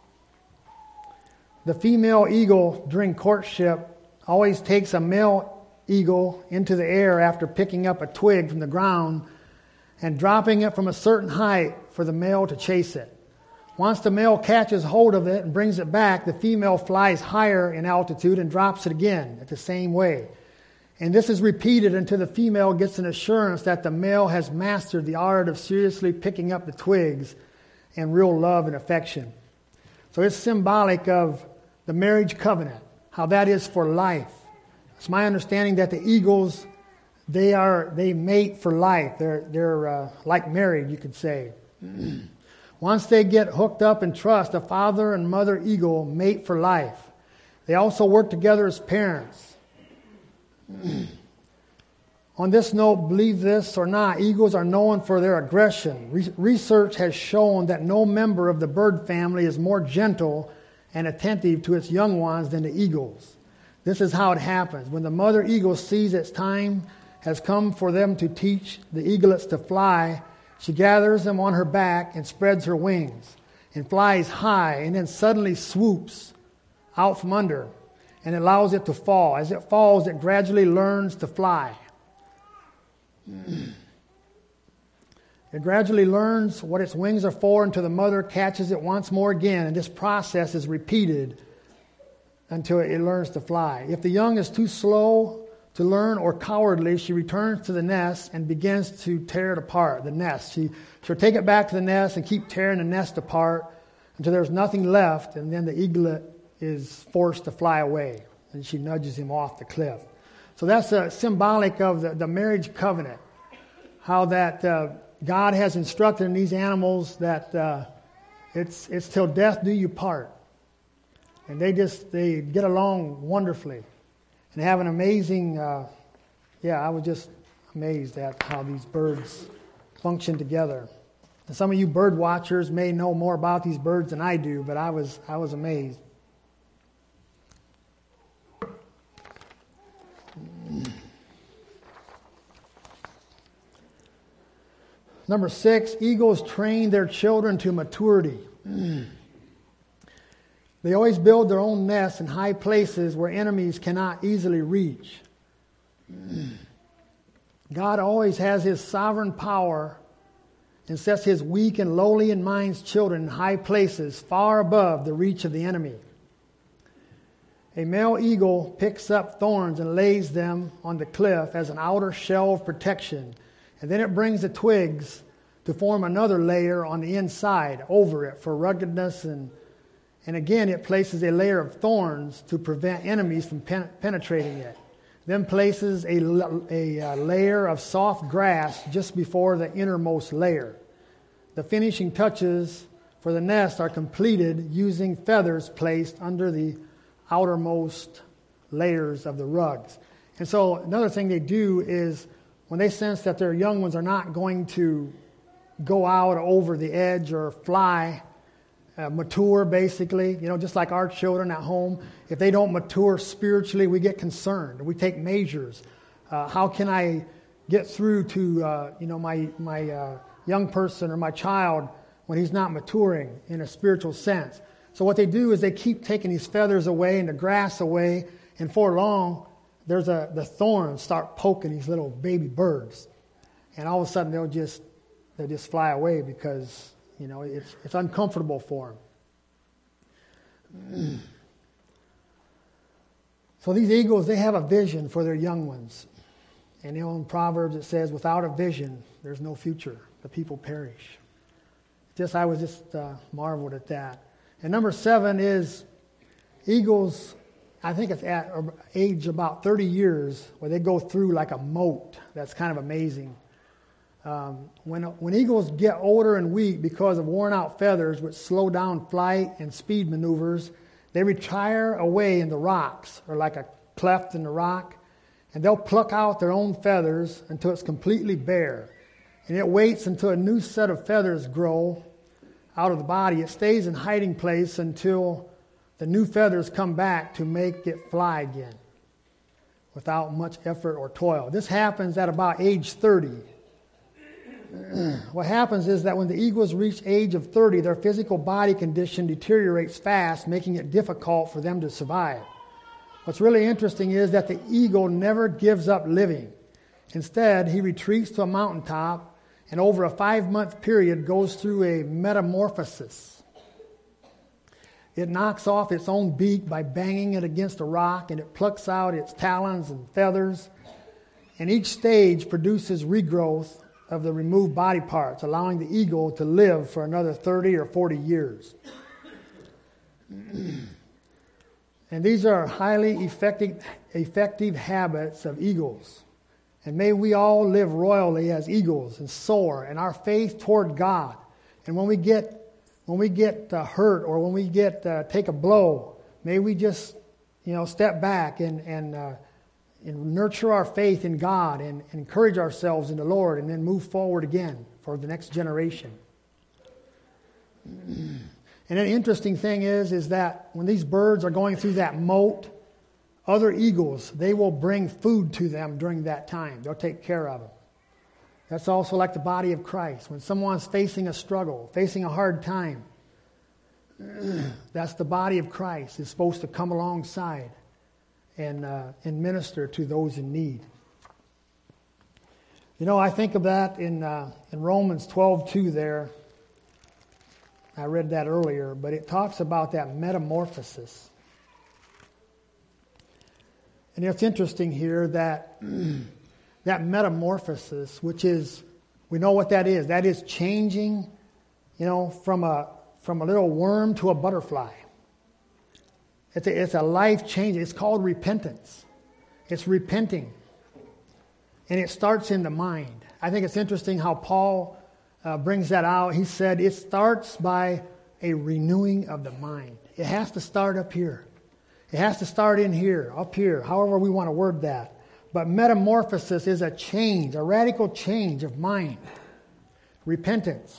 The female eagle during courtship always takes a male eagle into the air after picking up a twig from the ground and dropping it from a certain height for the male to chase it. Once the male catches hold of it and brings it back, the female flies higher in altitude and drops it again at the same way. And this is repeated until the female gets an assurance that the male has mastered the art of seriously picking up the twigs and real love and affection. So it's symbolic of the marriage covenant, how that is for life. It's my understanding that the eagles, they are they mate for life. They're they're uh, like married, you could say. Once they get hooked up in trust, a father and mother eagle mate for life. They also work together as parents. On this note, believe this or not, eagles are known for their aggression. Re- research has shown that no member of the bird family is more gentle and attentive to its young ones than the eagles. This is how it happens. When the mother eagle sees its time has come for them to teach the eaglets to fly, she gathers them on her back and spreads her wings and flies high and then suddenly swoops out from under and allows it to fall. As it falls, it gradually learns to fly. It gradually learns what its wings are for until the mother catches it once more again, and this process is repeated until it learns to fly. If the young is too slow to learn or cowardly, she returns to the nest and begins to tear it apart, the nest. She, she'll take it back to the nest and keep tearing the nest apart until there's nothing left, and then the eaglet is forced to fly away, and she nudges him off the cliff. So that's uh, symbolic of the, the marriage covenant, how that uh, God has instructed in these animals that uh, it's it's till death do you part. And they just, they get along wonderfully and have an amazing, uh, yeah, I was just amazed at how these birds function together. And some of you bird watchers may know more about these birds than I do, but I was I was amazed. Number six, eagles train their children to maturity. They always build their own nests in high places where enemies cannot easily reach. God always has His sovereign power and sets His weak and lowly in mind's children in high places far above the reach of the enemy. A male eagle picks up thorns and lays them on the cliff as an outer shell of protection. And then it brings the twigs to form another layer on the inside over it for ruggedness. And, and again, it places a layer of thorns to prevent enemies from pen, penetrating it. Then places a, a, a layer of soft grass just before the innermost layer. The finishing touches for the nest are completed using feathers placed under the outermost layers of the rugs. And so another thing they do is when they sense that their young ones are not going to go out over the edge or fly, uh, mature basically, you know, just like our children at home, if they don't mature spiritually, we get concerned. We take measures. Uh, how can I get through to, uh, you know, my, my uh, young person or my child when he's not maturing in a spiritual sense? So what they do is they keep taking these feathers away and the grass away, and for long, there's a the thorns start poking these little baby birds, and all of a sudden they'll just they'll just fly away because you know it's it's uncomfortable for them. So these eagles, they have a vision for their young ones, and you know, in Proverbs it says, "Without a vision, there's no future. The people perish." Just I was just uh, marveled at that. And number seven is eagles. I think it's at age about thirty years where they go through like a moat. That's kind of amazing. Um, when, when eagles get older and weak because of worn out feathers which slow down flight and speed maneuvers, they retire away in the rocks or like a cleft in the rock, and they'll pluck out their own feathers until it's completely bare. And it waits until a new set of feathers grow out of the body. It stays in hiding place until the new feathers come back to make it fly again without much effort or toil. This happens at about age thirty. What happens is that when the eagles reach age of thirty, their physical body condition deteriorates fast, making it difficult for them to survive. What's really interesting is that the eagle never gives up living. Instead, he retreats to a mountaintop and over a five-month period goes through a metamorphosis. It knocks off its own beak by banging it against a rock, and it plucks out its talons and feathers. And each stage produces regrowth of the removed body parts, allowing the eagle to live for another thirty or forty years. And these are highly effective, effective habits of eagles. And may we all live royally as eagles and soar in our faith toward God. And when we get when we get uh, hurt or when we get uh, take a blow, may we just you know step back and and uh, and nurture our faith in God and encourage ourselves in the Lord and then move forward again for the next generation. And an interesting thing is, is that when these birds are going through that moat, other eagles, they will bring food to them during that time. They'll take care of them. That's also like the body of Christ. When someone's facing a struggle, facing a hard time, that's the body of Christ is supposed to come alongside and uh, and minister to those in need. You know, I think of that in uh, in Romans twelve two there. I read that earlier, but it talks about that metamorphosis. And it's interesting here that that metamorphosis, which is, we know what that is. That is changing, you know, from a from a little worm to a butterfly. It's a, it's a life change. It's called repentance. It's repenting. And it starts in the mind. I think it's interesting how Paul uh, brings that out. He said it starts by a renewing of the mind. It has to start up here. It has to start in here, up here, however we want to word that. But metamorphosis is a change, a radical change of mind. Repentance.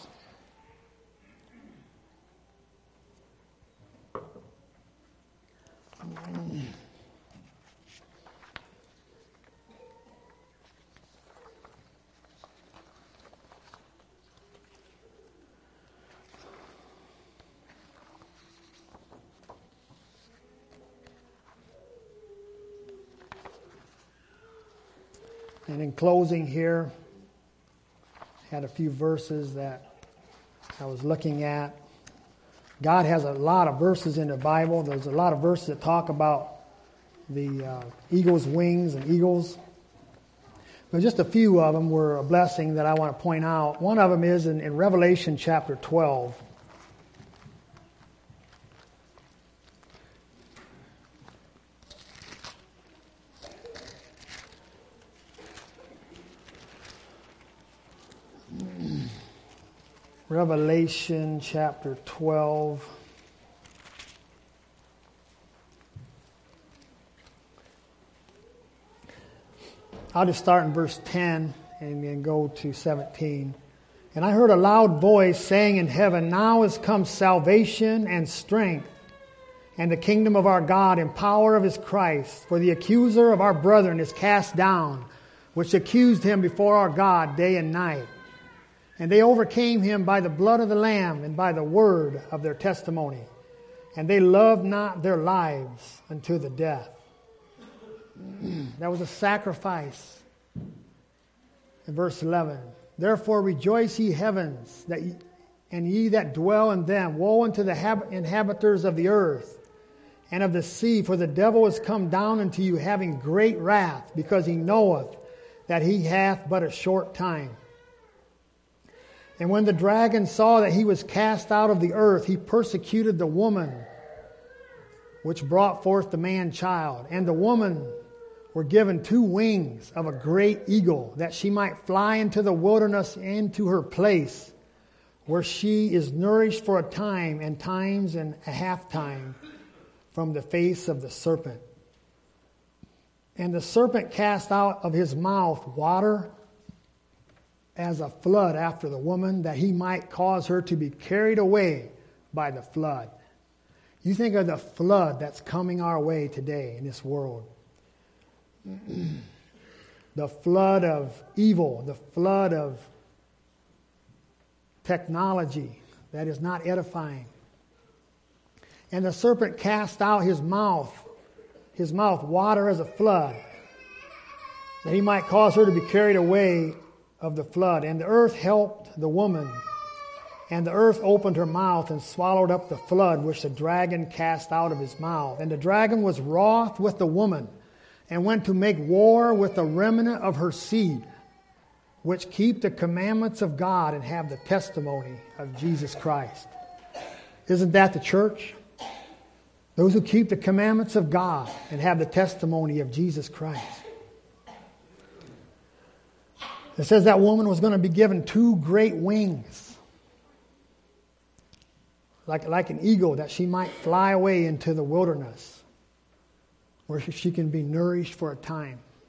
And in closing here, I had a few verses that I was looking at. God has a lot of verses in the Bible. There's a lot of verses that talk about the uh, eagle's wings and eagles. But just a few of them were a blessing that I want to point out. One of them is in, in Revelation chapter twelve. Revelation chapter twelve. I'll just start in verse ten and then go to seventeen. And I heard a loud voice saying in heaven, "Now is come salvation and strength, and the kingdom of our God and power of his Christ. For the accuser of our brethren is cast down, which accused him before our God day and night. And they overcame him by the blood of the Lamb and by the word of their testimony. And they loved not their lives unto the death." That was a sacrifice. In verse eleven, "Therefore rejoice ye heavens, that ye, and ye that dwell in them. Woe unto the hab- inhabitants of the earth and of the sea, for the devil is come down unto you, having great wrath, because he knoweth that he hath but a short time. And when the dragon saw that he was cast out of the earth, he persecuted the woman which brought forth the man-child. And the woman were given two wings of a great eagle, that she might fly into the wilderness, into her place, where she is nourished for a time and times and a half time from the face of the serpent. And the serpent cast out of his mouth water as a flood after the woman, that he might cause her to be carried away by the flood." You think of the flood that's coming our way today in this world. The flood of evil, the flood of technology that is not edifying. And the serpent cast out his mouth, his mouth water as a flood, that he might cause her to be carried away of the flood. And the earth helped the woman, and the earth opened her mouth and swallowed up the flood which the dragon cast out of his mouth. And the dragon was wroth with the woman, and went to make war with the remnant of her seed, which keep the commandments of God and have the testimony of Jesus Christ. Isn't that the church? Those who keep the commandments of God and have the testimony of Jesus Christ. It says that woman was going to be given two great wings, like, like an eagle, that she might fly away into the wilderness, where she can be nourished for a time.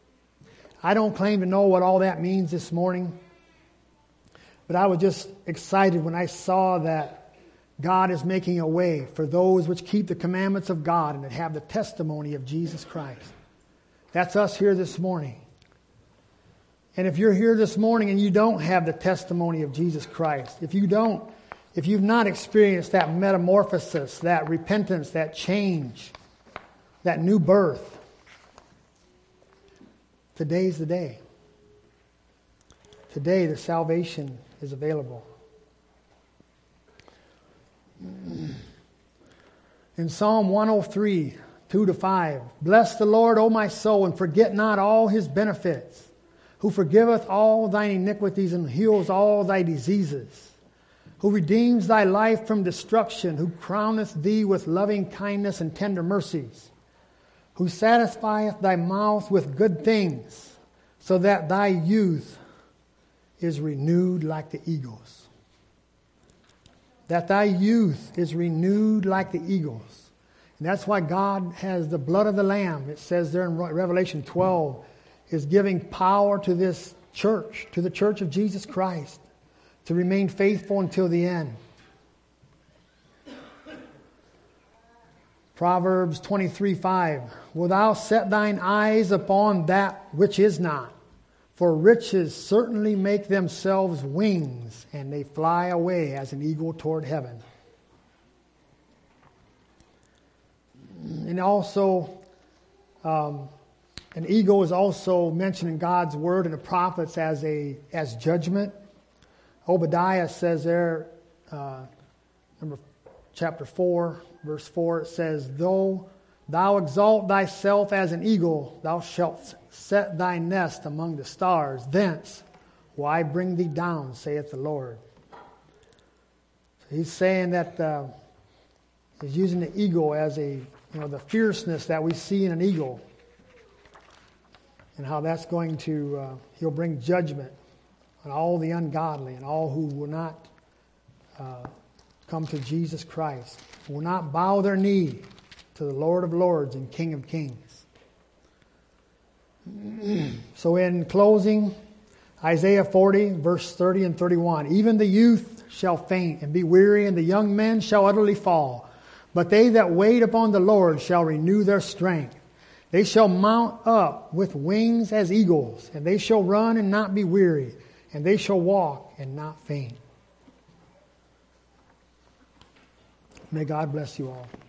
I don't claim to know what all that means this morning, but I was just excited when I saw that God is making a way for those which keep the commandments of God and that have the testimony of Jesus Christ. That's us here this morning. And if you're here this morning and you don't have the testimony of Jesus Christ, if you don't, if you've not experienced that metamorphosis, that repentance, that change, that new birth, today's the day. Today the salvation is available. In Psalm one oh three, two to five, bless the Lord, O my soul, and forget not all his benefits, who forgiveth all thine iniquities and heals all thy diseases, who redeems thy life from destruction, who crowneth thee with loving kindness and tender mercies, who satisfieth thy mouth with good things, so that thy youth is renewed like the eagles. That thy youth is renewed like the eagles. And that's why God has the blood of the Lamb, it says there in Revelation twelve, is giving power to this church, to the church of Jesus Christ, to remain faithful until the end. Proverbs twenty-three five, wilt thou set thine eyes upon that which is not? For riches certainly make themselves wings, and they fly away as an eagle toward heaven. And also, um, an eagle is also mentioned in God's word and the prophets as a as judgment. Obadiah says there, uh, number chapter four, verse four, it says, though thou exalt thyself as an eagle, thou shalt set thy nest among the stars. Thence will I bring thee down, saith the Lord. So he's saying that uh, he's using the eagle as a, you know, the fierceness that we see in an eagle, and how that's going to, uh, he'll bring judgment on all the ungodly and all who will not uh, come to Jesus Christ, will not bow their knee to the Lord of Lords and King of Kings. So in closing, Isaiah forty, verse thirty and thirty-one, even the youth shall faint and be weary, and the young men shall utterly fall. But they that wait upon the Lord shall renew their strength. They shall mount up with wings as eagles, and they shall run and not be weary, and they shall walk and not faint. May God bless you all.